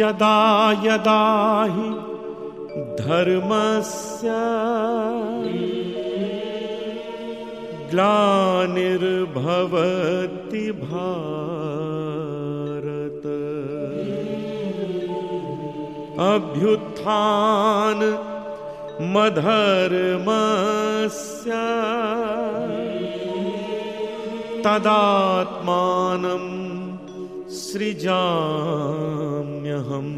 यदा यदा हि धर्मस्य ग्लानिर्भवति भारत अभ्युत्थान मधर्मस्य तदात्मानं सृजाम्यहम्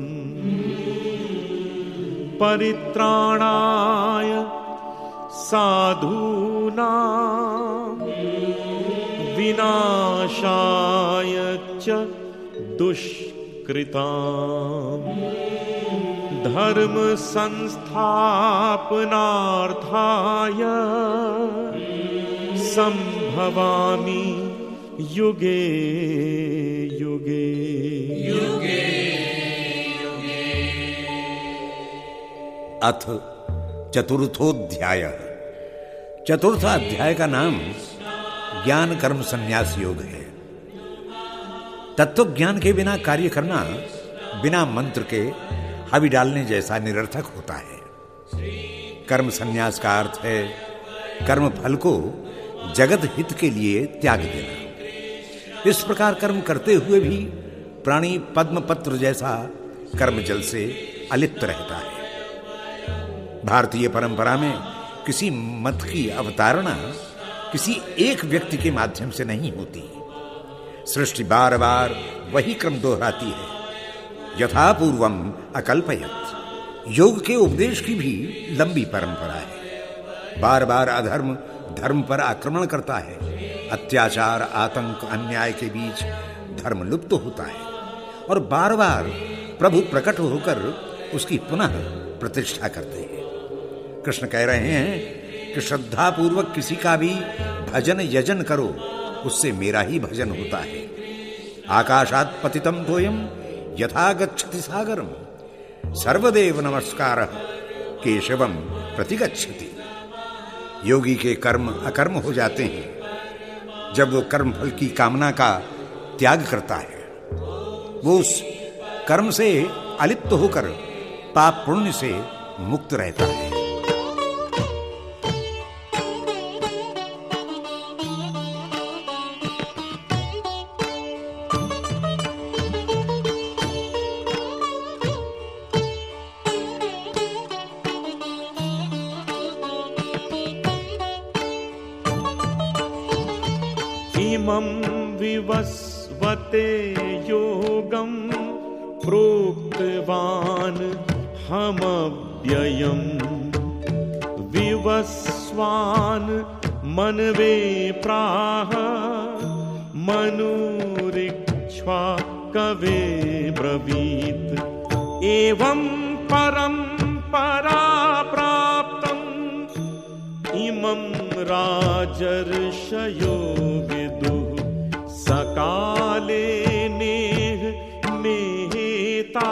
परित्राणाय साधूनां विनाशाय च दुष्कृताम् धर्म संस्थापनार्थाय संभवामि युगे युगे युगे युगे। अथ चतुर्थोध्याय। चतुर्थ अध्याय का नाम ज्ञान कर्म संन्यास योग है। तत्व ज्ञान के बिना कार्य करना बिना मंत्र के हवि डालने जैसा निरर्थक होता है। कर्म संन्यास का अर्थ है कर्म फल को जगत हित के लिए त्याग देना। इस प्रकार कर्म करते हुए भी प्राणी पद्म पत्र जैसा कर्म जल से अलिप्त रहता है। भारतीय परंपरा में किसी मत की अवतारणा किसी एक व्यक्ति के माध्यम से नहीं होती। सृष्टि बार बार वही क्रम दोहराती है, यथा पूर्वम अकल्पयत। योग के उपदेश की भी लंबी परंपरा है। बार बार अधर्म धर्म पर आक्रमण करता है। अत्याचार आतंक अन्याय के बीच धर्म लुप्त होता है और बार बार प्रभु प्रकट होकर उसकी पुनः प्रतिष्ठा करते हैं। कृष्ण कह रहे हैं कि श्रद्धा पूर्वक किसी का भी भजन यजन करो, उससे मेरा ही भजन होता है। आकाशात् पतितम तोयम यथा गच्छति सागरम सर्वदेव नमस्कारः केशवम प्रतिगच्छति। योगी के कर्म अकर्म हो जाते हैं जब वो कर्म फल की कामना का त्याग करता है। वो उस कर्म से अलिप्त होकर पाप पुण्य से मुक्त रहता है। इमं विवस्वते योगं प्रोक्तवान् हमव्ययम् विवस्वान् मनवे प्राह मनुरिक्ष्वा कवे ब्रवीत् एवं परम्परा प्राप्तम् इमं राजर्षयो सकाले नेह मेहता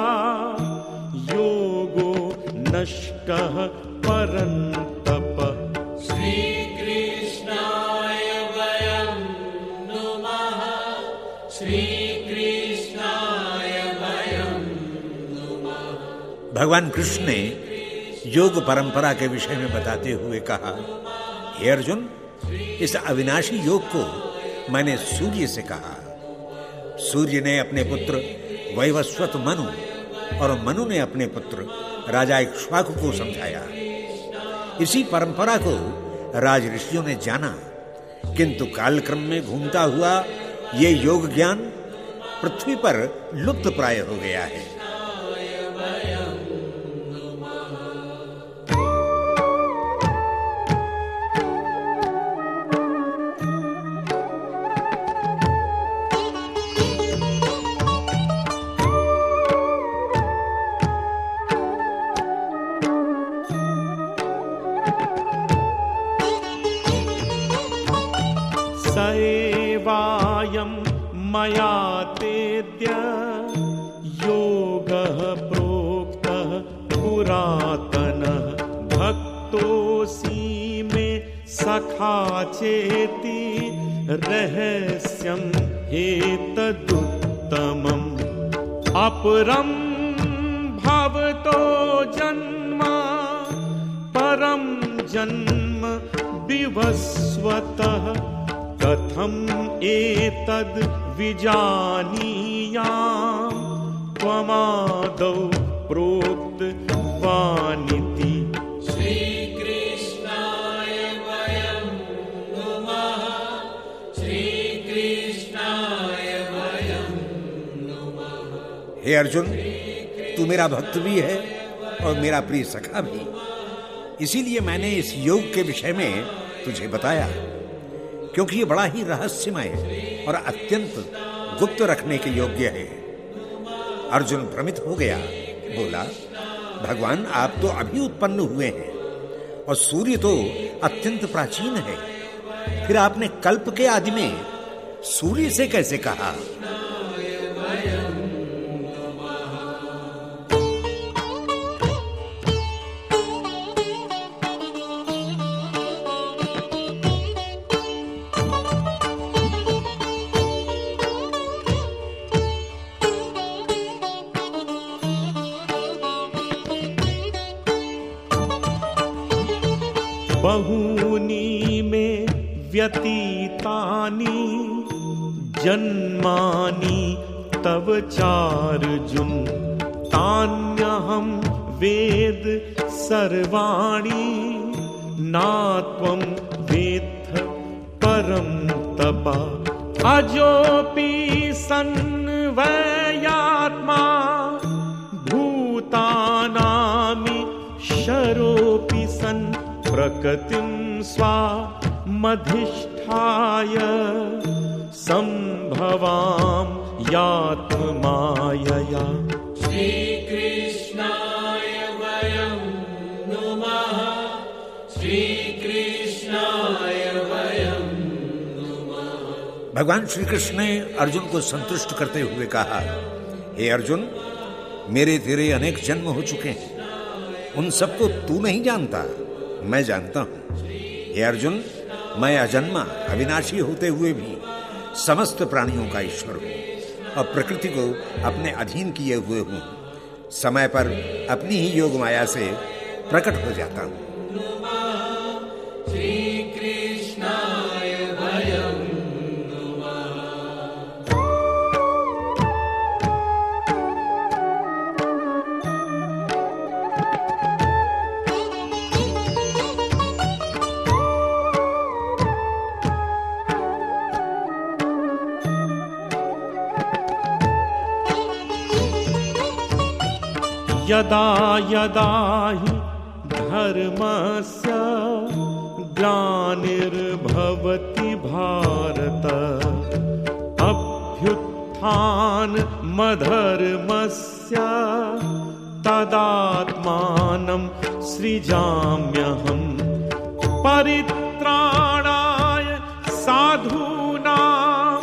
योगो नष्कः परन्तप। श्री कृष्णाय वयं नुमः श्री कृष्णाय वयं नुमः। भगवान कृष्ण ने योग परंपरा के विषय में बताते हुए कहा, हे अर्जुन, इस अविनाशी योग को मैंने सूर्य से कहा। सूर्य ने अपने पुत्र वैवस्वत मनु और मनु ने अपने पुत्र राजा इक्ष्वाकु को समझाया। इसी परंपरा को राज ऋषियों ने जाना, किंतु कालक्रम में घूमता हुआ ये योग ज्ञान पृथ्वी पर लुप्त प्राय हो गया है। सएवायं मया तेद्य योगः प्रोक्तः पुरातनः भक्तोऽसि मे सखा चेति रहस्यं हेतदुत्तमम् अपरं भवतो जन्म परम जन्म विवस्वतः कथम एतद् विजानीयाम् त्वमादौ प्रोक्तवानिति। श्रीकृष्णाय वयं नुमः, श्रीकृष्णाय वयं नुमः। हे अर्जुन, तू मेरा भक्त भी है और मेरा प्रिय सखा भी, इसीलिए मैंने इस योग के विषय में तुझे बताया, क्योंकि ये बड़ा ही रहस्यमय और अत्यंत गुप्त रखने के योग्य है। अर्जुन भ्रमित हो गया, बोला, भगवान आप तो अभी उत्पन्न हुए हैं और सूर्य तो अत्यंत प्राचीन है, फिर आपने कल्प के आदि में सूर्य से कैसे कहा? बहूनि मे व्यतीतानि जन्मानि तव चार्जुन, तान्यहं वेद सर्वाणि नात्वं वेत्थ परं तप। अजोऽपि सन्वयात्मा भूतानामि शरोऽपि सन् प्रकृतिं स्वामधिष्ठाय संभवाम यात्मायया। श्रीकृष्णाय वयं नुमः, श्रीकृष्णाय वयं नुमः। भगवान श्री कृष्ण ने अर्जुन को संतुष्ट करते हुए कहा, हे अर्जुन, मेरे तेरे अनेक जन्म हो चुके हैं, उन सबको तू नहीं जानता, मैं जानता हूं। हे अर्जुन, मैं अजन्मा अविनाशी होते हुए भी समस्त प्राणियों का ईश्वर हूं और प्रकृति को अपने अधीन किए हुए हूं। समय पर अपनी ही योग माया से प्रकट हो जाता हूं। श्रीकृष्णाय वयं यदा यदा हि धर्मस्य ग्लानिर्भवति भारत, अभ्युत्थानमधर्मस्य तदात्मानं सृजाम्यहम्। परित्राणाय साधूनां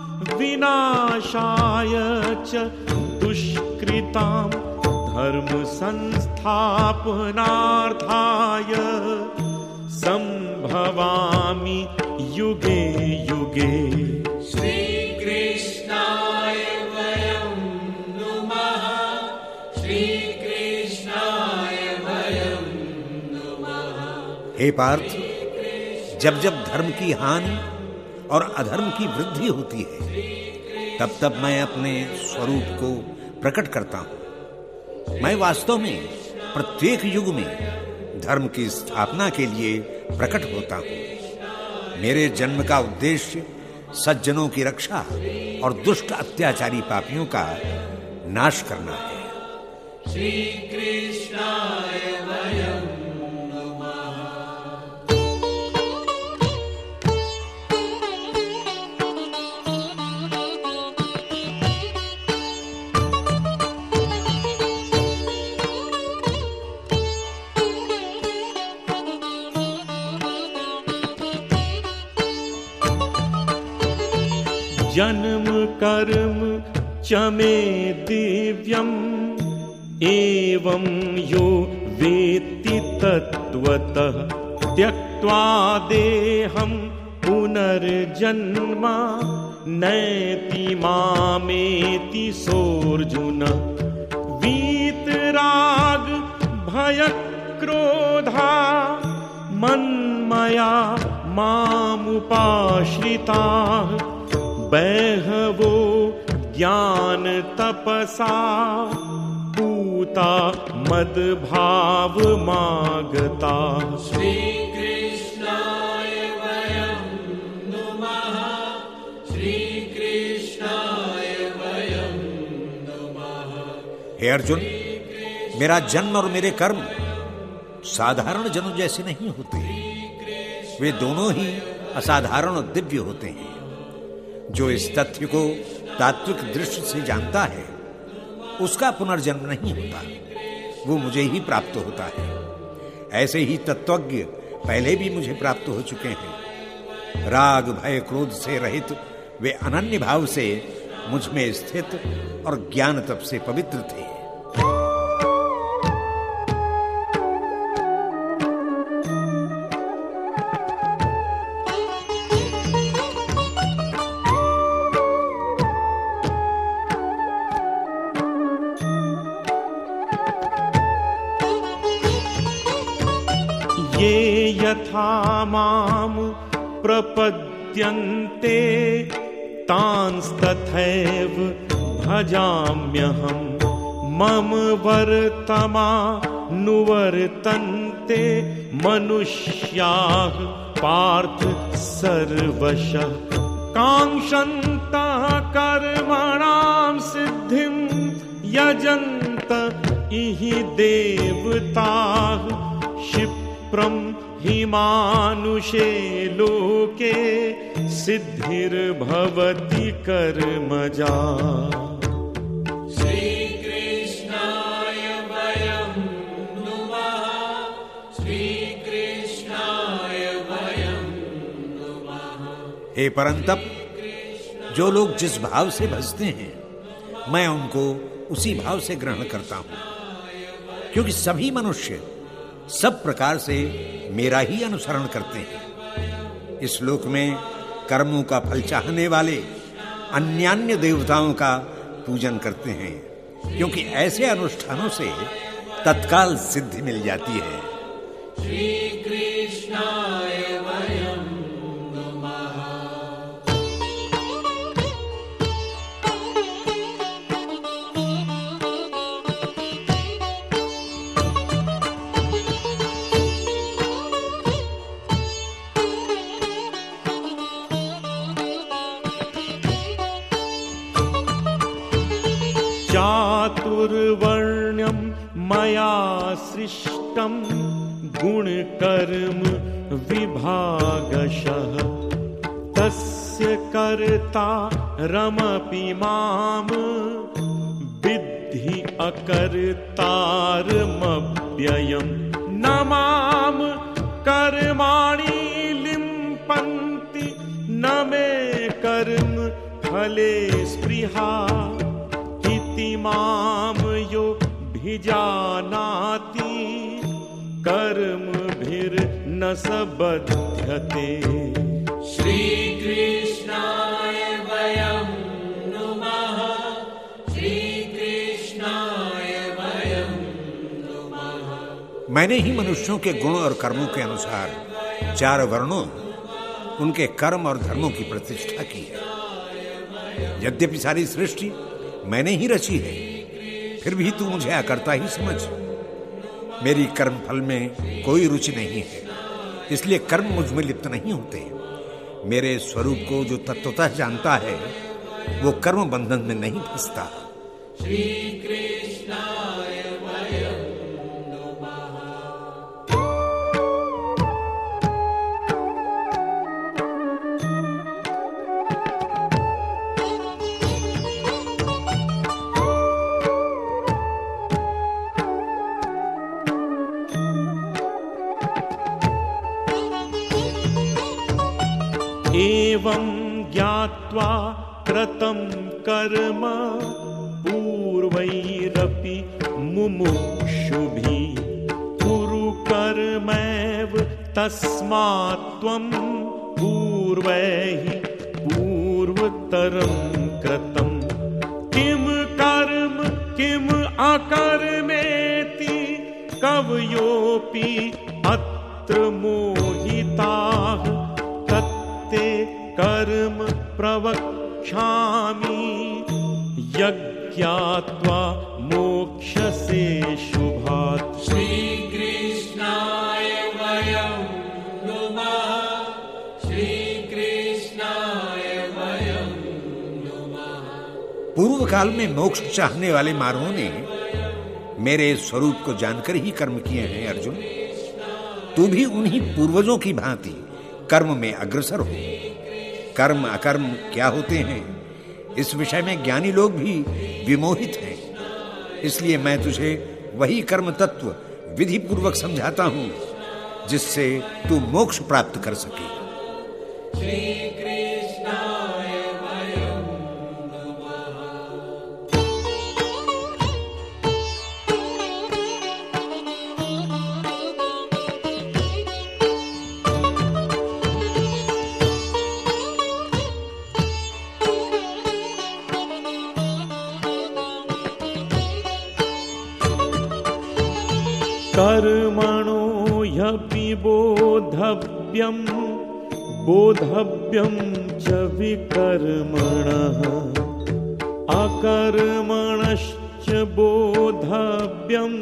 विनाशाय च दुष्कृतां धर्म संस्थापनार्थाय संभवामि युगे युगे। श्रीकृष्णाय वयं नुमः, श्रीकृष्णाय वयं नुमः। हे पार्थ, जब जब धर्म की हानि और अधर्म की वृद्धि होती है, तब तब मैं अपने स्वरूप को प्रकट करता हूं। मैं वास्तव में प्रत्येक युग में धर्म की स्थापना के लिए प्रकट होता हूं। मेरे जन्म का उद्देश्य सज्जनों की रक्षा और दुष्ट अत्याचारी पापियों का नाश करना है। श्रीकृष्णाय वयं जन्म कर्म च मे दिव्यम् एवं यो वेत्ति तत्त्वतः त्यक्त्वा देहं पुनर्जन्म नैति मामेति सोऽर्जुन। वीतरागभयक्रोधाः भयक्रोधा मन्मया मामुपाश्रिताः बहवो ज्ञान तपसा पूता मद्भावमागता। श्रीकृष्णाय वयं नुमः, श्रीकृष्णाय वयं नुमः। हे अर्जुन, मेरा जन्म और मेरे कर्म साधारण जनों जैसे नहीं होते, वे दोनों ही असाधारण और दिव्य होते हैं। जो इस तथ्य को तात्विक दृष्टि से जानता है उसका पुनर्जन्म नहीं होता, वो मुझे ही प्राप्त होता है। ऐसे ही तत्वज्ञ पहले भी मुझे प्राप्त हो चुके हैं। राग भय क्रोध से रहित वे अनन्य भाव से मुझ में स्थित और ज्ञान तप से पवित्र थे। ये यथा माम प्रपद्यन्ते तांस्तथैव भजाम्यहम् मम वर्तमानुवर्तन्ते मनुष्याः पार्थ सर्वशः कांक्षन्तः कर्मणां सिद्धिं यजन्त इहि देवताः क्षिप्रं हि मानुषे लोके सिद्धिर्भवति कर्मजा। श्रीकृष्णाय वयं नुमः, श्रीकृष्णाय वयं नुमः। हे परंतप, जो लोग जिस भाव से भजते हैं मैं उनको उसी भाव से ग्रहण करता हूं, क्योंकि सभी मनुष्य सब प्रकार से मेरा ही अनुसरण करते हैं। इस लोक में कर्मों का फल चाहने वाले अन्यान्य देवताओं का पूजन करते हैं, क्योंकि ऐसे अनुष्ठानों से तत्काल सिद्धि मिल जाती है। श्रीकृष्णाय वयं नुमः। चातुर्वर्ण्यं मया सृष्टं गुणकर्म विभागशः तस्य कर्तारमपि मां विद्धि अकर्तारमव्ययम् न मां कर्माणि लिम्पन्ति न मे कर्म फले स्पृहा इति माम यो भिजानाति कर्मभिर्न स बध्यते। श्रीकृष्णाय वयं नुमः, श्रीकृष्णाय वयं नुमः। मैंने ही मनुष्यों के गुण और कर्मों के अनुसार चार वर्णों, उनके कर्म और धर्मों की प्रतिष्ठा की है। यद्यपि सारी सृष्टि मैंने ही रची है, फिर भी तू मुझे अकर्ता ही समझ। मेरी कर्म फल में कोई रुचि नहीं है, इसलिए कर्म मुझ में लिप्त नहीं होते। मेरे स्वरूप को जो तत्वतः जानता है वो कर्म बंधन में नहीं फंसता। श्रीकृष्णाय वयं एवं ज्ञात्वा कृतं कर्म पूर्वैरपि मुमुक्षुभिः कुरु कर्मैव तस्मात् त्वं पूर्वैः पूर्वतरं कृतं किं कर्म किम अकर्मेति कवयोऽपि अत्र मोहिताः तत्ते कर्म प्रवक्ष्यामि यज्ञात्वा मोक्षसे शुभात्। श्री कृष्णाय वयं नुमः, श्री कृष्णाय वयं नुमः। पूर्व काल में मोक्ष चाहने वाले मानवों ने मेरे स्वरूप को जानकर ही कर्म किए हैं। अर्जुन, तू भी उन्हीं पूर्वजों की भांति कर्म में अग्रसर हो। कर्म अकर्म क्या होते हैं, इस विषय में ज्ञानी लोग भी विमोहित हैं। इसलिए मैं तुझे वही कर्म तत्व विधि पूर्वक समझाता हूं जिससे तू मोक्ष प्राप्त कर सके। श्री कृष्णाय वयं नुमः। कर्मणो ह्यपि बोधव्यं बोधव्यं च विकर्मणः अकर्मणश्च बोधव्यं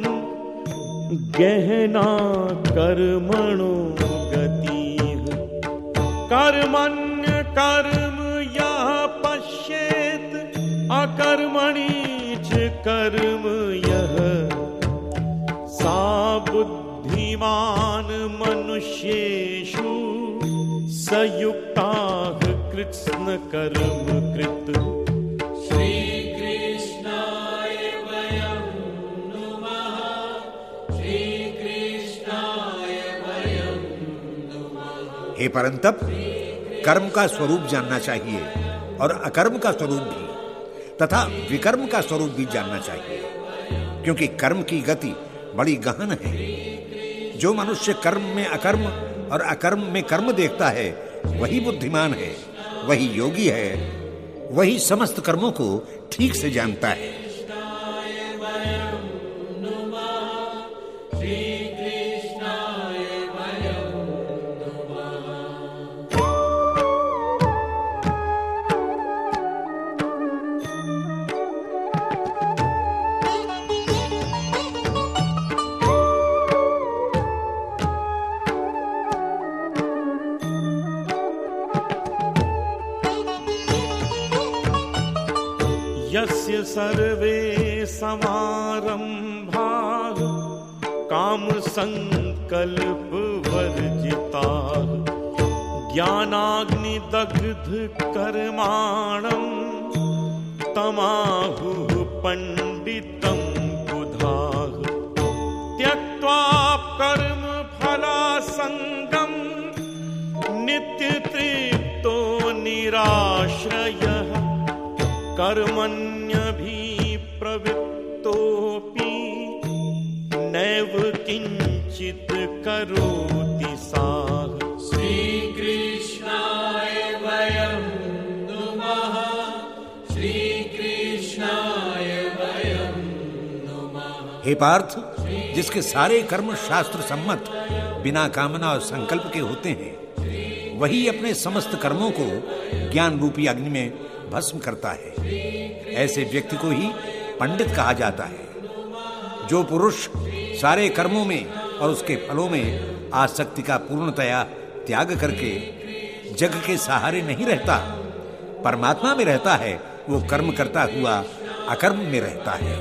गहना कर्मणो गतिः। कर्मण्य कर्म यः पश्येत् अकर्मणि च कर्म यः सा बुद्धिमान मनुष्येषु सयुक्ताः कृत्स्न कर्म कृत। श्री कृष्णाय वयं नुमः, श्री कृष्णाय वयं नुमः। हे परंतप, कर्म का स्वरूप जानना चाहिए और अकर्म का स्वरूप भी तथा विकर्म का स्वरूप भी जानना चाहिए, क्योंकि कर्म की गति बड़ी गहन है। जो मनुष्य कर्म में अकर्म और अकर्म में कर्म देखता है वही बुद्धिमान है, वही योगी है, वही समस्त कर्मों को ठीक से जानता है। यस्य सर्वे समारम्भाः काम संकल्प वर्जिताः ज्ञानाग्निदग्ध कर्माणं तमाहुः पंडितं बुधाः। त्यक्त्वा कर्म फलासंगं नित्यतृप्तो निराश्रयः कर्मण्यभिप्रवृत्तोऽपि नैव किंचित करोति सः। श्री कृष्णाय वयं नुमः, श्री कृष्णाय वयं नुमः। हे पार्थ, जिसके सारे कर्म शास्त्र सम्मत बिना कामना और संकल्प के होते हैं, वही अपने समस्त कर्मों को ज्ञान रूपी अग्नि में भस्म करता है। ऐसे व्यक्ति को ही पंडित कहा जाता है। जो पुरुष सारे कर्मों में और उसके फलों में आसक्ति का पूर्णतया त्याग करके जग के सहारे नहीं रहता, परमात्मा में रहता है, वो कर्म करता हुआ अकर्म में रहता है।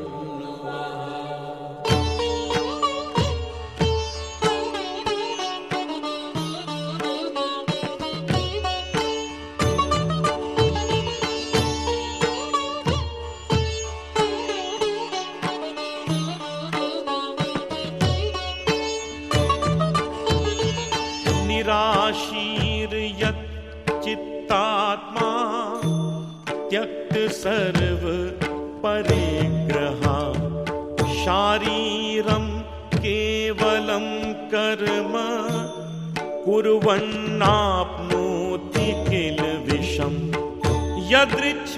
निराशीर यत् चित्तात्मा त्यक्त सर्व परिग्रहा शारीरं केवलं कर्म कुर्वन्नाप्नोति किल विषम्।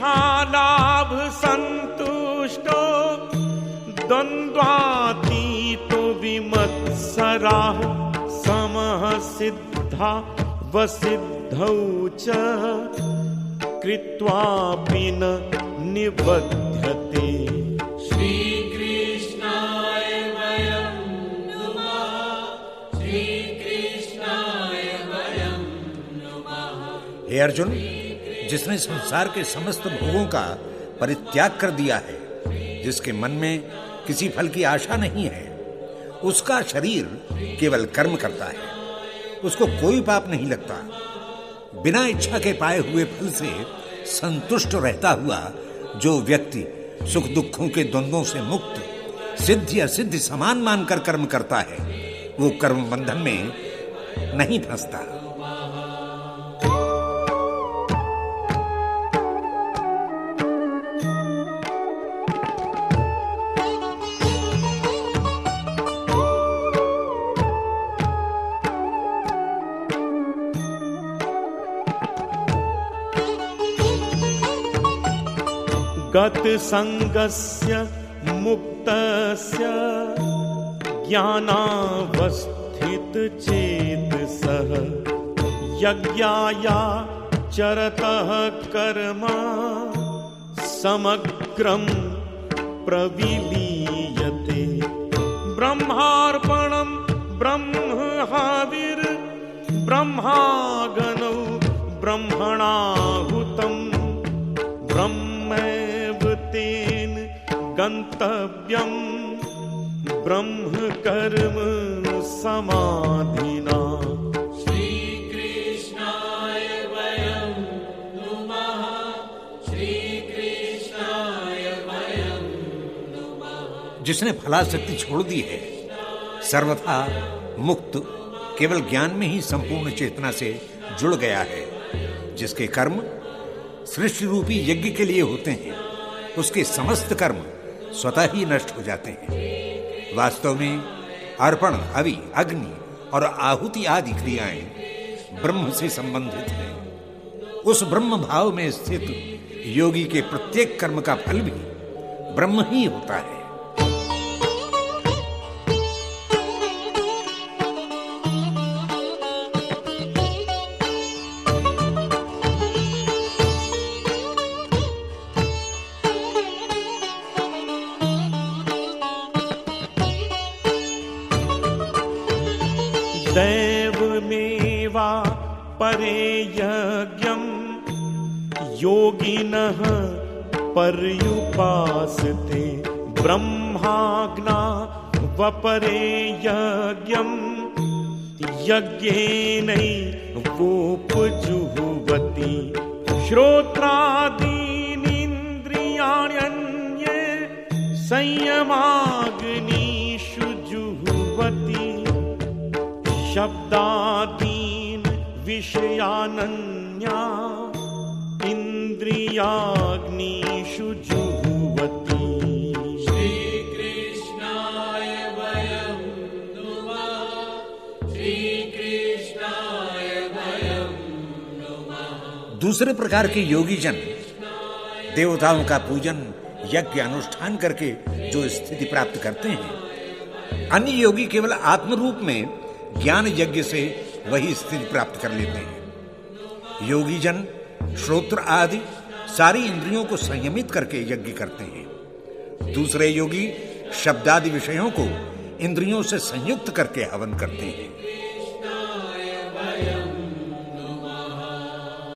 यदृच्छालाभ संतुष्टो द्वन्द्वातीतो आसीतो विमत्सराः समः सिद्धा वसिद्धौ च कृत्वापि न निबध्यते। श्रीकृष्णाय वयं नुमः, श्रीकृष्णाय वयं नुमः। हे अर्जुन, जिसने संसार के समस्त भोगों का परित्याग कर दिया है, जिसके मन में किसी फल की आशा नहीं है, उसका शरीर केवल कर्म करता है, उसको कोई पाप नहीं लगता। बिना इच्छा के पाए हुए फल से संतुष्ट रहता हुआ जो व्यक्ति सुख दुखों के द्वंद्वों से मुक्त, सिद्ध या सिद्ध समान मानकर कर्म करता है, वो कर्म बंधन में नहीं फंसता। गत संगस्य मुक्तस्य ज्ञानावस्थित चेतसः यज्ञाया चरतः कर्म समग्रं प्रविलीयते। ब्रह्मार्पणं ब्रह्महाविर् ब्रह्मागणौ ब्रह्मणाहुतं ब्रह्मैव तेन गन्तव्यं ब्रह्म कर्म समाधिना। श्रीकृष्णाय वयं नुमः, श्रीकृष्णाय वयं नुमः। जिसने फलाशक्ति छोड़ दी है, सर्वथा मुक्त, केवल ज्ञान में ही संपूर्ण चेतना से जुड़ गया है, जिसके कर्म सृष्टि रूपी यज्ञ के लिए होते हैं, उसके समस्त कर्म स्वतः ही नष्ट हो जाते हैं। वास्तव में अर्पण, हवि, अग्नि और आहुति आदि क्रियाएं ब्रह्म से संबंधित हैं। उस ब्रह्म भाव में स्थित योगी के प्रत्येक कर्म का फल भी ब्रह्म ही होता है। दैवमेवा परे यज्ञं योगिनः पर्युपासते। ब्रह्माज्ञा वपरे यज्ञं यज्ञेनैवोपजुह्वति। श्रोत्रादीनीन्द्रियाण्यन्ये संयमाग्निषु जुह्वति। शब्दादीन विषयानन्या इंद्रियाग्निषु जुह्वति। श्रीकृष्णाय वयं नुमः, श्रीकृष्णाय वयं नुमः। दूसरे प्रकार के योगी जन देवताओं का पूजन, यज्ञ अनुष्ठान करके जो स्थिति प्राप्त करते हैं, अन्य योगी केवल आत्म रूप में ज्ञान यज्ञ से वही स्थिति प्राप्त कर लेते हैं। योगी जन श्रोत्र आदि सारी इंद्रियों को संयमित करके यज्ञ करते हैं। दूसरे योगी शब्दादि विषयों को इंद्रियों से संयुक्त करके हवन करते हैं।